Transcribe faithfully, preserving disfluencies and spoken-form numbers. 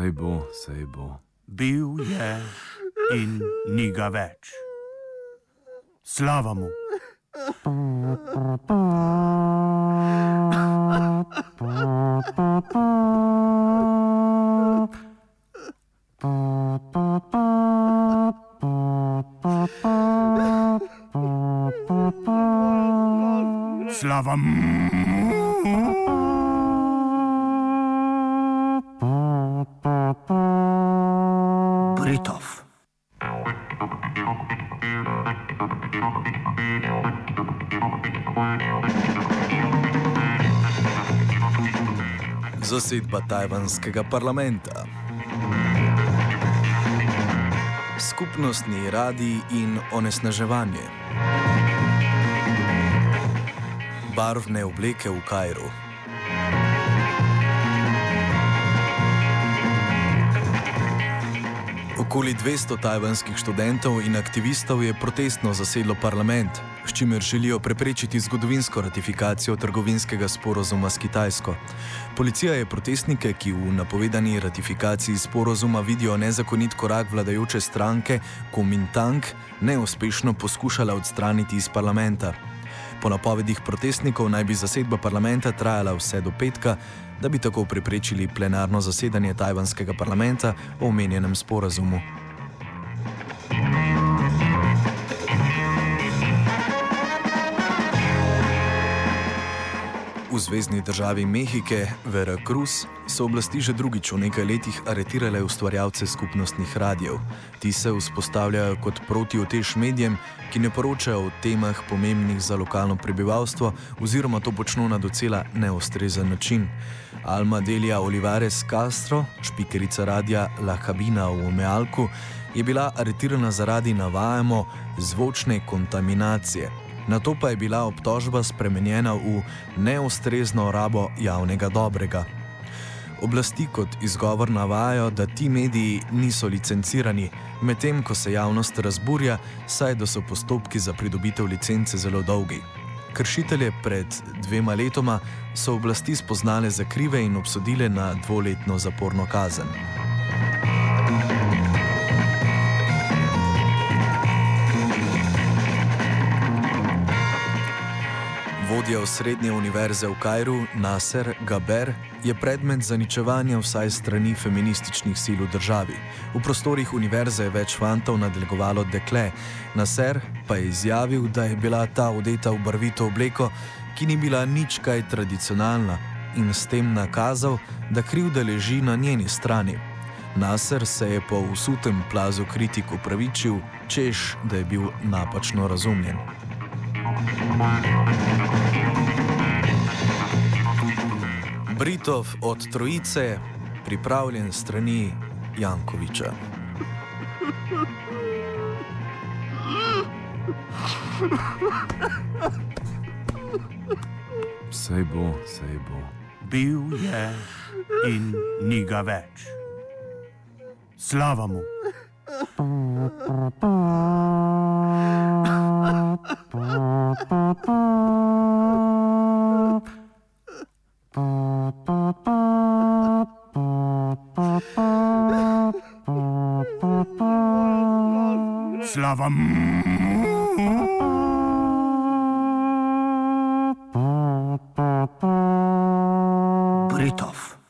Sej bo, sej bo. Bil je in ni ga več. Slava mu. Slava mu. Britov. Zasedba tajvanskega parlamenta. Skupnostni radij in onesnaževanje. Barvne obleke v Kairu. Okoli dvesto tajvanskih študentov in aktivistov je protestno zasedlo parlament, s čimer želijo preprečiti zgodovinsko ratifikacijo trgovinskega sporazuma s Kitajsko. Policija je protestnike, ki v napovedani ratifikaciji sporazuma vidijo nezakonit korak vladajoče stranke Kuomintang, neuspešno poskušala odstraniti iz parlamenta. Po napovedih protestnikov naj bi zasedba parlamenta trajala vse do petka, da bi tako preprečili plenarno zasedanje tajvanskega parlamenta o omenjenem sporazumu. V zvezni državi Mehike, Veracruz, so oblasti že drugič v nekaj letih aretirale ustvarjalce skupnostnih radijev. Ti se vzpostavljajo kot protiotež medijem, ki ne poročajo o temah pomembnih za lokalno prebivalstvo oziroma to počno na docela neustrezen način. Alma Delia Olivares Castro, špikerica radia La Cabina v Mealku, je bila aretirana zaradi, navajamo, zvočne kontaminacije. Nato pa je bila obtožba spremenjena v neustrezno rabo javnega dobrega. Oblasti kot izgovor navajajo, da ti mediji niso licencirani, medtem ko se javnost razburja, saj da so postopki za pridobitev licence zelo dolgi. Kršitelje pred dvema letoma so oblasti spoznale za krive in obsodile na dvoletno zaporno kazen. Vodja osrednje univerze v Kairu, Nasser Gaber, je predmet zaničevanja vsaj strani feminističnih sil v državi. V prostorih univerze je več fantov nadlegovalo dekle. Nasser pa je izjavil, da je bila ta odeta v barvito obleko, ki ni bila nič kaj tradicionalna, in s tem nakazal, da krivda leži na njeni strani. Nasser se je po vsutem plazu kritik opravičil, češ, da je bil napačno razumljen. Britov od trojice, pripravljen strani Jankoviča. Sej bo, sej bo. Bil je in ni ga več. Slava mu. Slava mu. Britov.